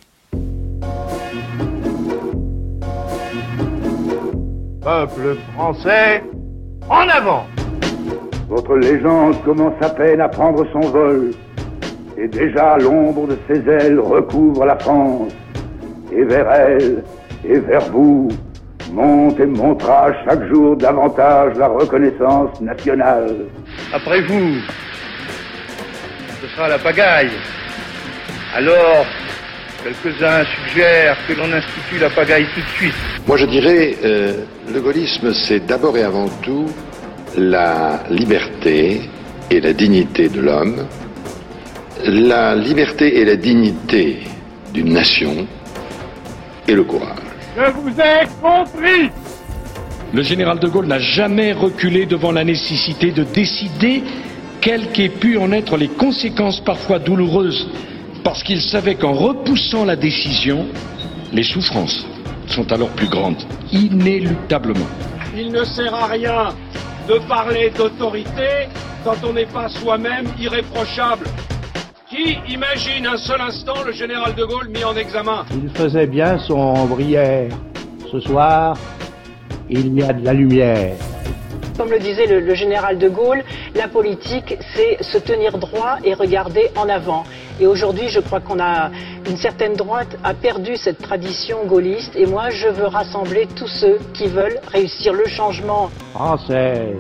Peuple français, en avant! Votre légende commence à peine à prendre son vol, et déjà l'ombre de ses ailes recouvre la France. Et vers elle, et vers vous, monte et montera chaque jour davantage la reconnaissance nationale. Après vous, ce sera la pagaille. Alors, quelques-uns suggèrent que l'on institue la pagaille tout de suite. Moi je dirais, le gaullisme c'est d'abord et avant tout la liberté et la dignité de l'homme, la liberté et la dignité d'une nation et le courage. Je vous ai compris! Le général de Gaulle n'a jamais reculé devant la nécessité de décider quelles qu'aient pu en être les conséquences parfois douloureuses, parce qu'il savait qu'en repoussant la décision, les souffrances sont alors plus grandes, inéluctablement. Il ne sert à rien de parler d'autorité quand on n'est pas soi-même irréprochable. Qui imagine un seul instant le général de Gaulle mis en examen? Il faisait bien son Brière. Ce soir, il y a de la lumière. Comme le disait le général de Gaulle, la politique, c'est se tenir droit et regarder en avant. Et aujourd'hui, je crois une certaine droite a perdu cette tradition gaulliste. Et moi, je veux rassembler tous ceux qui veulent réussir le changement. Français,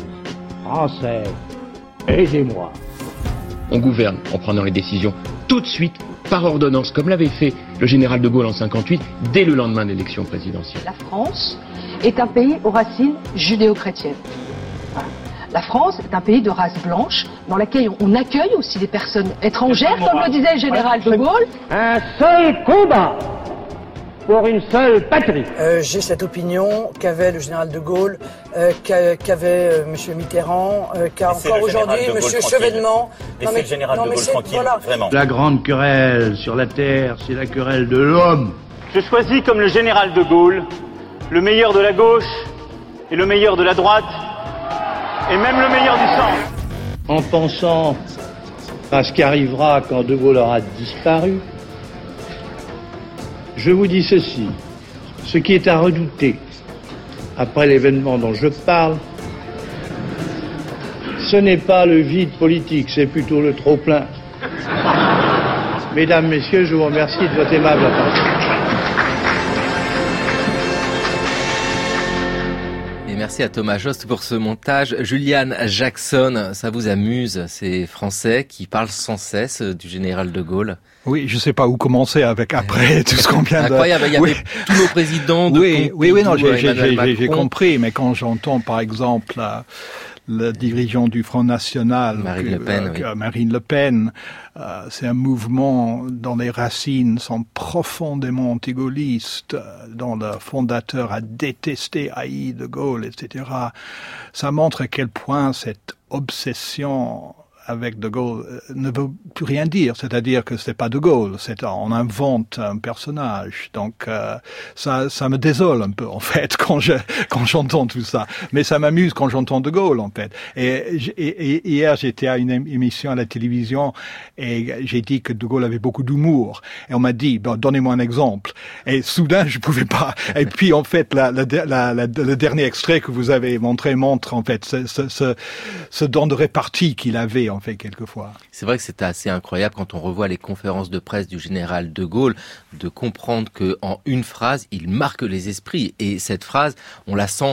aidez-moi. On gouverne en prenant les décisions tout de suite, par ordonnance, comme l'avait fait le général de Gaulle en 58, dès le lendemain de l'élection présidentielle. La France est un pays aux racines judéo-chrétiennes. La France est un pays de race blanche, dans laquelle on accueille aussi des personnes étrangères, comme le disait le général de Gaulle. Un seul combat pour une seule patrie. J'ai cette opinion qu'avait le général de Gaulle, qu'avait M. Mitterrand, qu'a encore aujourd'hui M. Chevènement. Laissez le général de Gaulle tranquille, voilà. Vraiment. La grande querelle sur la terre, c'est la querelle de l'homme. Je choisis comme le général de Gaulle le meilleur de la gauche et le meilleur de la droite et même le meilleur du centre. En pensant à ce qui arrivera quand de Gaulle aura disparu, je vous dis ceci, ce qui est à redouter après l'événement dont je parle, ce n'est pas le vide politique, c'est plutôt le trop-plein. Mesdames, Messieurs, je vous remercie de votre aimable attention. Et merci à Thomas Jost pour ce montage. Julian Jackson, ça vous amuse, ces Français qui parlent sans cesse du général de Gaulle? Oui, je sais pas où commencer avec après tout ce qu'on vient de... Incroyable, il y avait tous nos présidents de Oui, non, j'ai compris, mais quand j'entends par exemple le dirigeant du Front National, Marine Le Pen, c'est un mouvement dont les racines sont profondément anti-gaullistes, dont le fondateur a détesté, haï de Gaulle, etc. Ça montre à quel point cette obsession avec De Gaulle ne veut plus rien dire, c'est-à-dire que c'est pas De Gaulle, on invente un personnage, donc ça me désole un peu en fait quand j'entends tout ça, mais ça m'amuse quand j'entends De Gaulle en fait. Et hier j'étais à une émission à la télévision et j'ai dit que De Gaulle avait beaucoup d'humour et on m'a dit donnez-moi un exemple et soudain je pouvais pas. Et puis en fait le dernier extrait que vous avez montré montre en fait ce don de répartie qu'il avait en fait quelquefois. C'est vrai que c'est assez incroyable quand on revoit les conférences de presse du général de Gaulle de comprendre que en une phrase il marque les esprits et cette phrase on la sent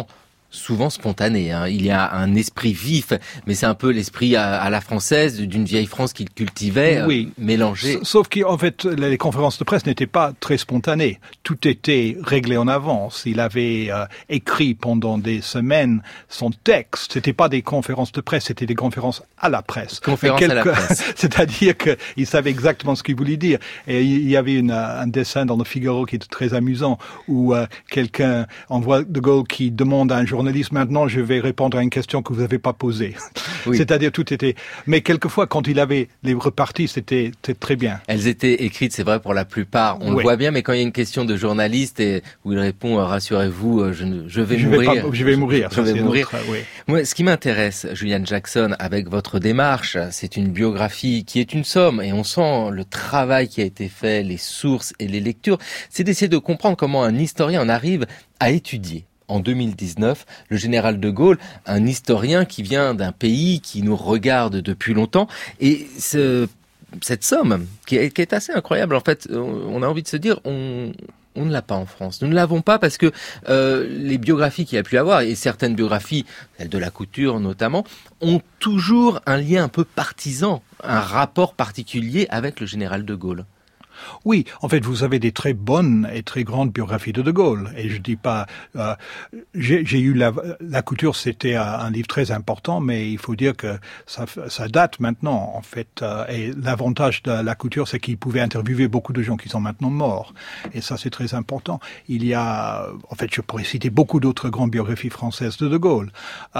souvent spontané. Il y a un esprit vif, mais c'est un peu l'esprit à la française d'une vieille France qu'il cultivait, mélangé. Sauf qu'en fait, les conférences de presse n'étaient pas très spontanées. Tout était réglé en avance. Il avait écrit pendant des semaines son texte. C'était pas des conférences de presse, c'était des conférences à la presse. Conférences à la presse. C'est-à-dire qu'il savait exactement ce qu'il voulait dire. Et il y avait un dessin dans le Figaro qui était très amusant, où quelqu'un envoie De Gaulle qui demande à un journaliste, maintenant je vais répondre à une question que vous n'avez pas posée. Oui. C'est-à-dire tout était... Mais quelquefois, quand il avait les reparties, c'était très bien. Elles étaient écrites, c'est vrai, pour la plupart. On le voit bien, mais quand il y a une question de journaliste et où il répond, rassurez-vous, je vais mourir. Je vais mourir. Je vais mourir. Moi, ce qui m'intéresse, Julian Jackson, avec votre démarche, c'est une biographie qui est une somme, et on sent le travail qui a été fait, les sources et les lectures. C'est d'essayer de comprendre comment un historien en arrive à étudier. En 2019, le général de Gaulle, un historien qui vient d'un pays qui nous regarde depuis longtemps, et cette somme qui est assez incroyable, en fait, on a envie de se dire, on ne l'a pas en France. Nous ne l'avons pas parce que les biographies qu'il y a pu avoir, et certaines biographies, celles de la couture notamment, ont toujours un lien un peu partisan, un rapport particulier avec le général de Gaulle. Oui, en fait, vous avez des très bonnes et très grandes biographies de Gaulle. Et je dis pas, j'ai eu la couture, c'était un livre très important, mais il faut dire que ça date maintenant, en fait. Et l'avantage de la couture, c'est qu'il pouvait interviewer beaucoup de gens qui sont maintenant morts. Et ça, c'est très important. Il y a, en fait, je pourrais citer beaucoup d'autres grandes biographies françaises de Gaulle.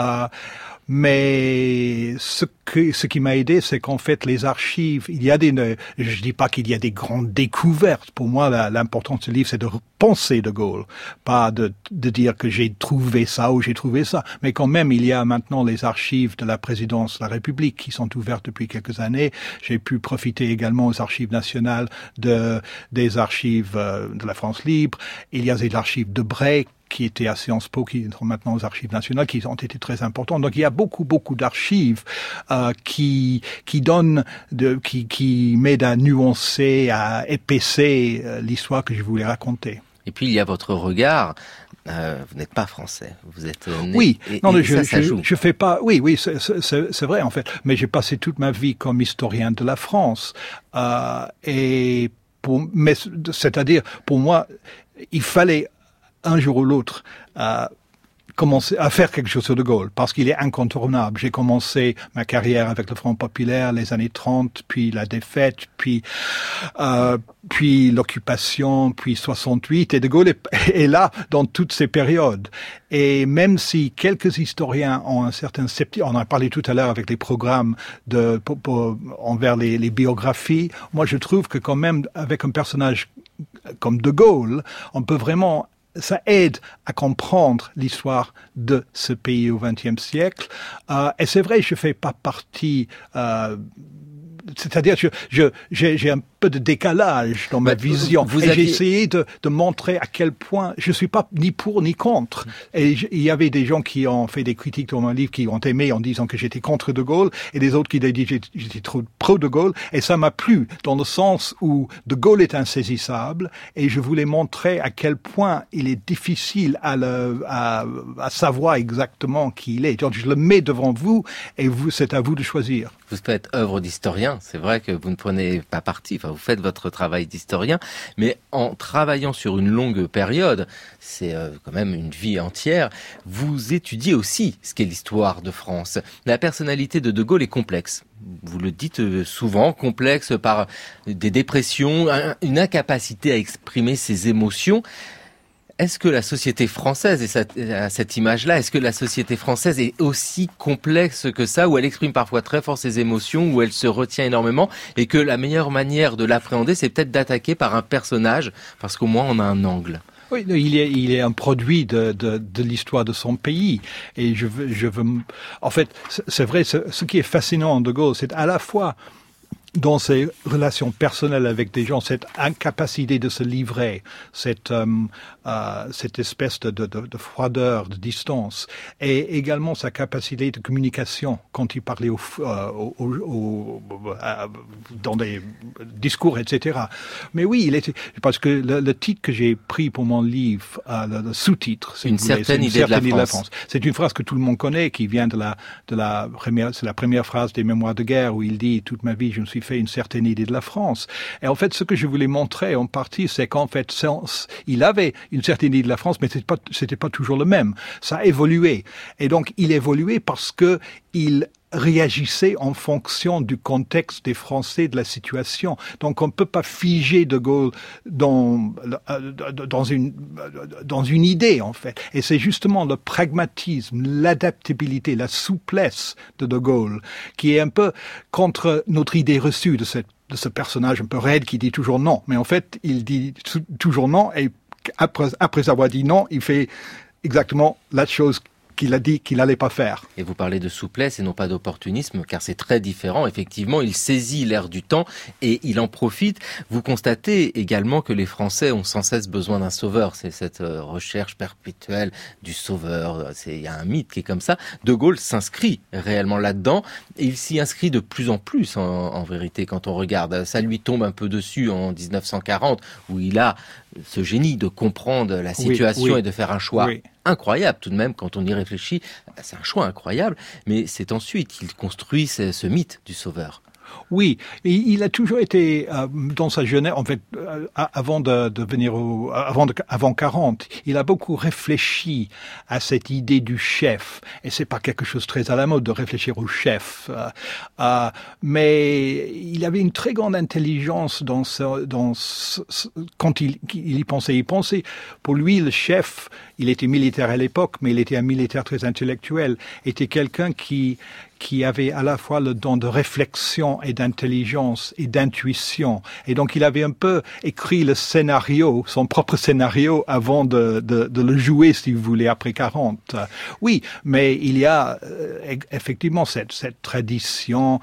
Mais ce qui m'a aidé, c'est qu'en fait, les archives, je dis pas qu'il y a des grandes découvertes. Pour moi, l'important de ce livre, c'est de penser de Gaulle. Pas de dire que j'ai trouvé ça ou j'ai trouvé ça. Mais quand même, il y a maintenant les archives de la présidence de la République qui sont ouvertes depuis quelques années. J'ai pu profiter également aux archives nationales des archives de la France libre. Il y a des archives de Bray qui étaient à Sciences Po, qui sont maintenant aux archives nationales, qui ont été très importantes. Donc il y a beaucoup d'archives qui m'aident à nuancer, à épaisser l'histoire que je voulais raconter. Et puis il y a votre regard. Vous n'êtes pas français, vous êtes né. Oui, joue. Je fais pas. Oui, c'est vrai en fait. Mais j'ai passé toute ma vie comme historien de la France, c'est-à-dire pour moi, il fallait un jour ou l'autre commencer à faire quelque chose sur De Gaulle, parce qu'il est incontournable. J'ai commencé ma carrière avec le Front populaire, les années 30, puis la défaite, puis l'occupation, puis 68, et De Gaulle est là dans toutes ces périodes. Et même si quelques historiens ont un certain scepticisme, on en a parlé tout à l'heure avec les programmes envers les biographies, moi je trouve que quand même, avec un personnage comme De Gaulle, on peut vraiment... Ça aide à comprendre l'histoire de ce pays au XXe siècle. Et c'est vrai, je fais pas partie... c'est-à-dire, j'ai un peu de décalage dans ma vision. J'ai essayé de montrer à quel point je suis pas ni pour ni contre. Et il y avait des gens qui ont fait des critiques dans mon livre, qui ont aimé en disant que j'étais contre De Gaulle, et des autres qui ont dit que j'étais trop pro De Gaulle. Et ça m'a plu, dans le sens où De Gaulle est insaisissable, et je voulais montrer à quel point il est difficile à savoir exactement qui il est. Donc je le mets devant vous, et c'est à vous de choisir. Vous faites œuvre d'historien, c'est vrai que vous ne prenez pas parti, vous faites votre travail d'historien, mais en travaillant sur une longue période, c'est quand même une vie entière, vous étudiez aussi ce qu'est l'histoire de France. La personnalité de Gaulle est complexe. Vous le dites souvent, complexe par des dépressions, une incapacité à exprimer ses émotions. Est-ce que la société française, et à cette image-là, est-ce que la société française est aussi complexe que ça, où elle exprime parfois très fort ses émotions, où elle se retient énormément, et que la meilleure manière de l'appréhender, c'est peut-être d'attaquer par un personnage, parce qu'au moins on a un angle? Oui, il est un produit de l'histoire de son pays. Et en fait, c'est vrai, ce qui est fascinant en De Gaulle, c'est à la fois dans ses relations personnelles avec des gens, cette incapacité de se livrer, cette espèce de froideur, de distance, et également sa capacité de communication quand il parlait dans des discours, etc. Mais oui, parce que le titre que j'ai pris pour mon livre, le sous-titre, c'est une certaine idée de la France. C'est une phrase que tout le monde connaît, qui vient c'est la première phrase des Mémoires de guerre où il dit « Toute ma vie, je me suis fait une certaine idée de la France ». Et en fait, ce que je voulais montrer en partie, c'est qu'en fait, il avait une certaine idée de la France, mais c'était pas toujours le même. Ça a évolué. Et donc, il évoluait parce que il réagissait en fonction du contexte des Français, de la situation. Donc, on ne peut pas figer De Gaulle dans une idée, en fait. Et c'est justement le pragmatisme, l'adaptabilité, la souplesse de Gaulle qui est un peu contre notre idée reçue de ce personnage un peu raide qui dit toujours non. Mais en fait, il dit toujours non et après avoir dit non, il fait exactement la chose qu'il a dit qu'il n'allait pas faire. Et vous parlez de souplesse et non pas d'opportunisme, car c'est très différent. Effectivement, il saisit l'air du temps et il en profite. Vous constatez également que les Français ont sans cesse besoin d'un sauveur. C'est cette recherche perpétuelle du sauveur. Il y a un mythe qui est comme ça. De Gaulle s'inscrit réellement là-dedans et il s'y inscrit de plus en plus en vérité quand on regarde. Ça lui tombe un peu dessus en 1940 où il a ce génie de comprendre la situation et de faire un choix incroyable tout de même quand on y réfléchit. C'est un choix incroyable, mais c'est ensuite qu'il construit ce mythe du sauveur. Oui, et il a toujours été dans sa jeunesse, en fait, avant 40, il a beaucoup réfléchi à cette idée du chef. Et c'est pas quelque chose de très à la mode de réfléchir au chef, mais il avait une très grande intelligence quand il y pensait. Il pensait, pour lui, le chef, il était militaire à l'époque, mais il était un militaire très intellectuel, était quelqu'un qui avait à la fois le don de réflexion et d'intelligence et d'intuition. Et donc, il avait un peu écrit le scénario, son propre scénario, avant de le jouer, si vous voulez, après 40. Oui, mais il y a effectivement cette tradition.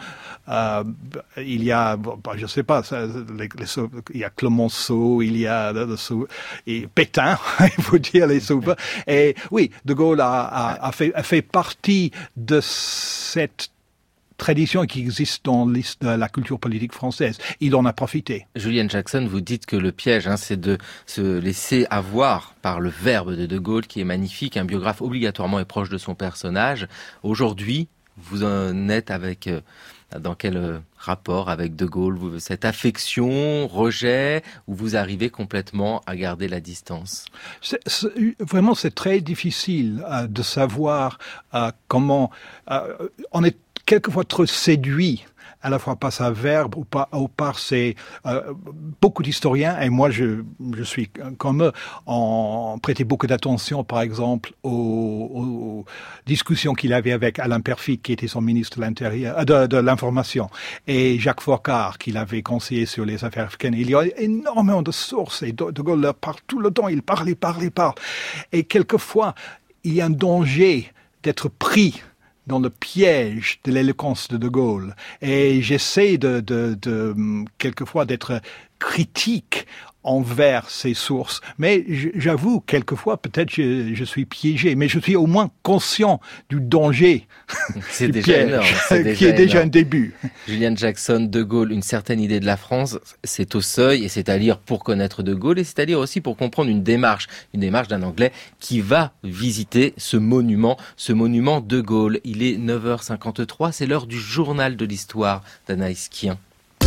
Il y a, je sais pas, il y a Clemenceau, il y a et Pétain, il faut dire les sauveurs. Et oui, De Gaulle a fait partie de cette tradition qui existe dans la culture politique française. Il en a profité. Julian Jackson, vous dites que le piège, c'est de se laisser avoir par le verbe de Gaulle, qui est magnifique. Un biographe obligatoirement est proche de son personnage. Aujourd'hui, vous en êtes dans quel rapport avec De Gaulle? Cette affection, rejet, ou vous arrivez complètement à garder la distance? Vraiment, c'est très difficile de savoir comment... on est quelquefois trop séduit à la fois par sa verbe ou par ses... beaucoup d'historiens, et moi je suis comme eux, ont prêté beaucoup d'attention, par exemple, aux discussions qu'il avait avec Alain Peyrefitte, qui était son ministre de l'Intérieur, de l'Information, et Jacques Foccart, qu'il avait conseillé sur les affaires africaines. Il y a énormément de sources, et De Gaulle parle tout le temps, il parle. Et quelquefois, il y a un danger d'être pris dans le piège de l'éloquence de Gaulle. Et j'essaie de quelquefois d'être critique envers ces sources. Mais j'avoue, quelquefois, peut-être je suis piégé, mais je suis au moins conscient du danger c'est du déjà piège, énorme, qui est déjà un début. Julian Jackson, De Gaulle, une certaine idée de la France, c'est au seuil, et c'est à lire pour connaître De Gaulle, et c'est à lire aussi pour comprendre une démarche d'un Anglais qui va visiter ce monument De Gaulle. Il est 9h53, c'est l'heure du journal de l'histoire d'Anaïs Kien.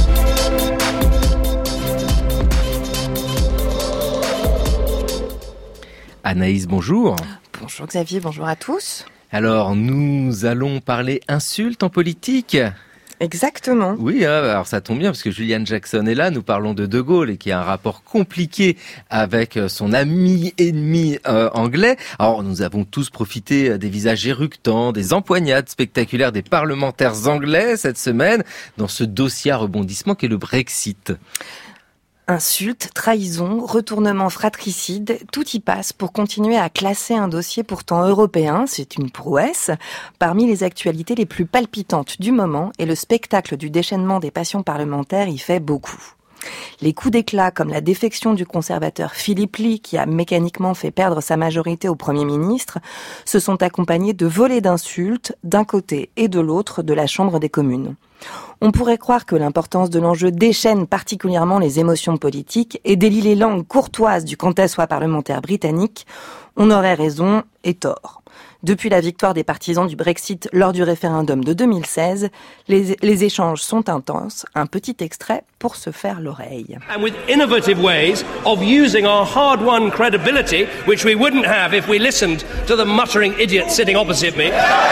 Anaïs, bonjour. Bonjour Xavier, bonjour à tous. Alors, nous allons parler insultes en politique. Exactement. Oui, alors ça tombe bien parce que Julian Jackson est là. Nous parlons de Gaulle et qui a un rapport compliqué avec son ami ennemi anglais. Alors, nous avons tous profité des visages éructants, des empoignades spectaculaires des parlementaires anglais cette semaine dans ce dossier à rebondissement qu'est le Brexit. Insultes, trahisons, retournements fratricides, tout y passe pour continuer à classer un dossier pourtant européen, c'est une prouesse, parmi les actualités les plus palpitantes du moment, et le spectacle du déchaînement des passions parlementaires y fait beaucoup. Les coups d'éclat comme la défection du conservateur Philippe Ly qui a mécaniquement fait perdre sa majorité au Premier ministre se sont accompagnés de volées d'insultes d'un côté et de l'autre de la Chambre des communes. On pourrait croire que l'importance de l'enjeu déchaîne particulièrement les émotions politiques et délie les langues courtoises du quant à soi parlementaire britannique. On aurait raison et tort. Depuis la victoire des partisans du Brexit lors du référendum de 2016, les échanges sont intenses. Un petit extrait pour se faire l'oreille. And with innovative ways of using our hard-won credibility, which we wouldn't have if we listened to the muttering idiot sitting opposite me.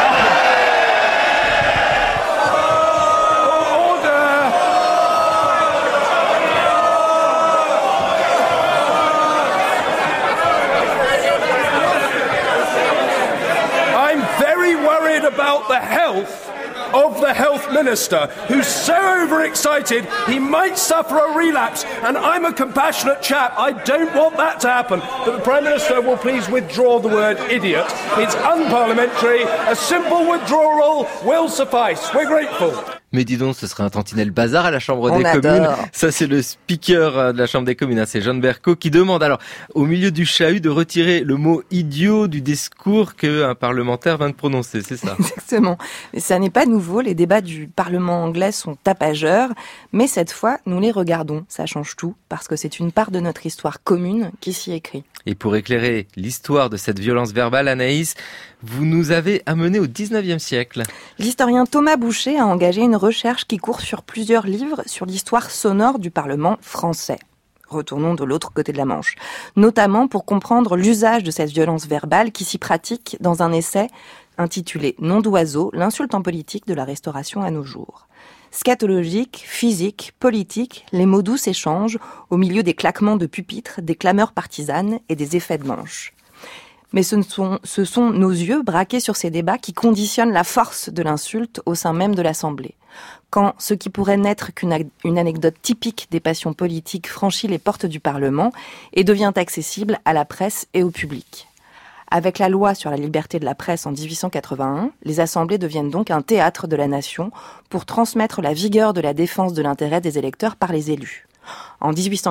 About the health of the health minister, who's so overexcited he might suffer a relapse, and I'm a compassionate chap. I don't want that to happen. But the Prime Minister will please withdraw the word idiot. It's unparliamentary. A simple withdrawal will suffice. We're grateful. Mais dis donc, ce serait un tantinel bazar à la Chambre des communes. Ça, c'est le speaker de la Chambre des communes, c'est Jean Berco, qui demande alors, au milieu du chahut, de retirer le mot idiot du discours qu'un parlementaire vient de prononcer, c'est ça? Exactement. Mais ça n'est pas nouveau, les débats du Parlement anglais sont tapageurs, mais cette fois, nous les regardons. Ça change tout, parce que c'est une part de notre histoire commune qui s'y écrit. Et pour éclairer l'histoire de cette violence verbale, Anaïs, vous nous avez amené au 19e siècle. L'historien Thomas Boucher a engagé une recherche qui court sur plusieurs livres sur l'histoire sonore du Parlement français. Retournons de l'autre côté de la Manche. Notamment pour comprendre l'usage de cette violence verbale qui s'y pratique dans un essai intitulé « Nom d'oiseau, l'insulte en politique de la Restauration à nos jours ». Scatologique, physique, politique, les mots doux s'échangent au milieu des claquements de pupitres, des clameurs partisanes et des effets de manche. Mais ce sont nos yeux braqués sur ces débats qui conditionnent la force de l'insulte au sein même de l'Assemblée. Quand ce qui pourrait n'être qu'une anecdote typique des passions politiques franchit les portes du Parlement et devient accessible à la presse et au public. Avec la loi sur la liberté de la presse en 1881, les assemblées deviennent donc un théâtre de la nation pour transmettre la vigueur de la défense de l'intérêt des électeurs par les élus. En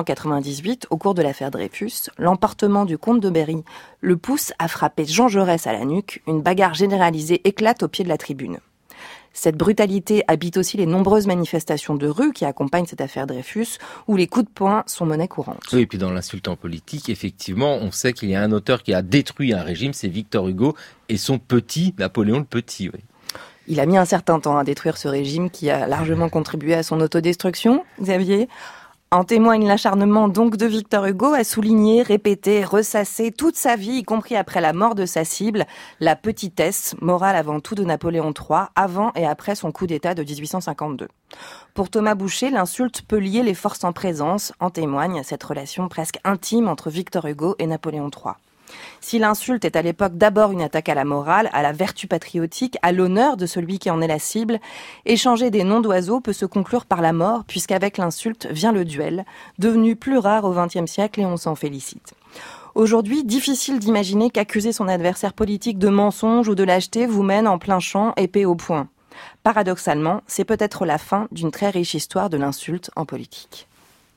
1898, au cours de l'affaire Dreyfus, l'emportement du comte de Berry le pousse à frapper Jean Jaurès à la nuque. Une bagarre généralisée éclate au pied de la tribune. Cette brutalité habite aussi les nombreuses manifestations de rue qui accompagnent cette affaire Dreyfus, où les coups de poing sont monnaie courante. Oui, et puis dans l'insulte en politique, effectivement, on sait qu'il y a un auteur qui a détruit un régime, c'est Victor Hugo, et son petit, Napoléon le Petit. Oui. Il a mis un certain temps à détruire ce régime qui a largement contribué à son autodestruction, Xavier. En témoigne l'acharnement donc de Victor Hugo à souligner, répéter, ressasser toute sa vie, y compris après la mort de sa cible, la petitesse, morale avant tout, de Napoléon III, avant et après son coup d'État de 1852. Pour Thomas Boucher, l'insulte peut lier les forces en présence, en témoigne cette relation presque intime entre Victor Hugo et Napoléon III. Si l'insulte est à l'époque d'abord une attaque à la morale, à la vertu patriotique, à l'honneur de celui qui en est la cible, échanger des noms d'oiseaux peut se conclure par la mort, puisqu'avec l'insulte vient le duel, devenu plus rare au XXe siècle et on s'en félicite. Aujourd'hui, difficile d'imaginer qu'accuser son adversaire politique de mensonge ou de lâcheté vous mène en plein champ, épée au poing. Paradoxalement, c'est peut-être la fin d'une très riche histoire de l'insulte en politique.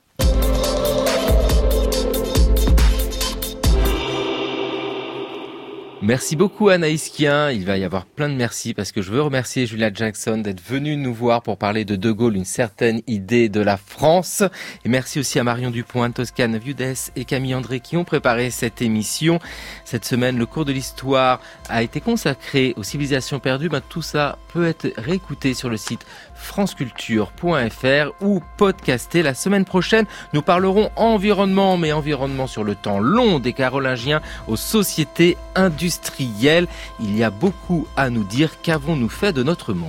Merci beaucoup Anaïs Kien, il va y avoir plein de merci parce que je veux remercier Julia Jackson d'être venue nous voir pour parler de Gaulle, une certaine idée de la France. Et merci aussi à Marion Dupont, Toscane Viudès et Camille André qui ont préparé cette émission. Cette semaine, le cours de l'histoire a été consacré aux civilisations perdues. Tout ça peut être réécouté sur le site franceculture.fr ou podcasté. La semaine prochaine, nous parlerons environnement, mais environnement sur le temps long des Carolingiens aux sociétés industrielles. Il y a beaucoup à nous dire. Qu'avons-nous fait de notre monde ?